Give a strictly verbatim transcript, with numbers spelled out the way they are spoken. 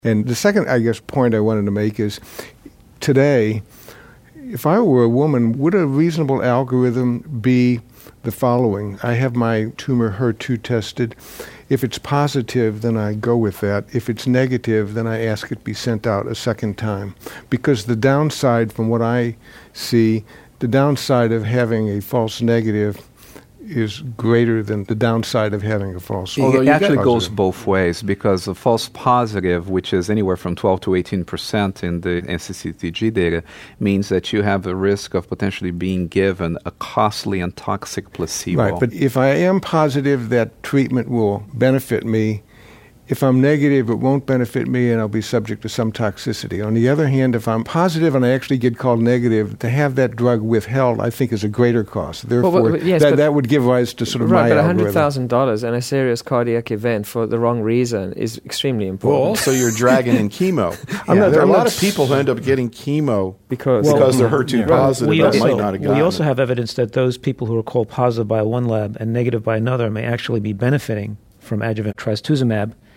And the second, I guess, point I wanted to make is today, if I were a woman, would a reasonable algorithm be the following? I have my tumor H E R two tested. If it's positive, then I go with that. If it's negative, then I ask it be sent out a second time. Because the downside, from what I see, the downside of having a false negative is greater than the downside of having a false Although positive. it actually goes both ways, because a false positive, which is anywhere from twelve to eighteen percent in the N C C T G data, means that you have a risk of potentially being given a costly and toxic placebo. Right, but if I am positive that treatment will benefit me, if I'm negative, it won't benefit me and I'll be subject to some toxicity. On the other hand, if I'm positive and I actually get called negative, to have that drug withheld, I think, is a greater cost. Therefore, well, well, yes, that, that would give rise to sort of right, my but algorithm. one hundred thousand dollars and a serious cardiac event for the wrong reason is extremely important. Well, also you're dragging in chemo. I'm yeah, not, there are I'm a lot not of people who end up getting chemo because, because well, they're H E R two yeah. positive we that also, might not have gotten we also it. have evidence that those people who are called positive by one lab and negative by another may actually be benefiting from adjuvant trastuzumab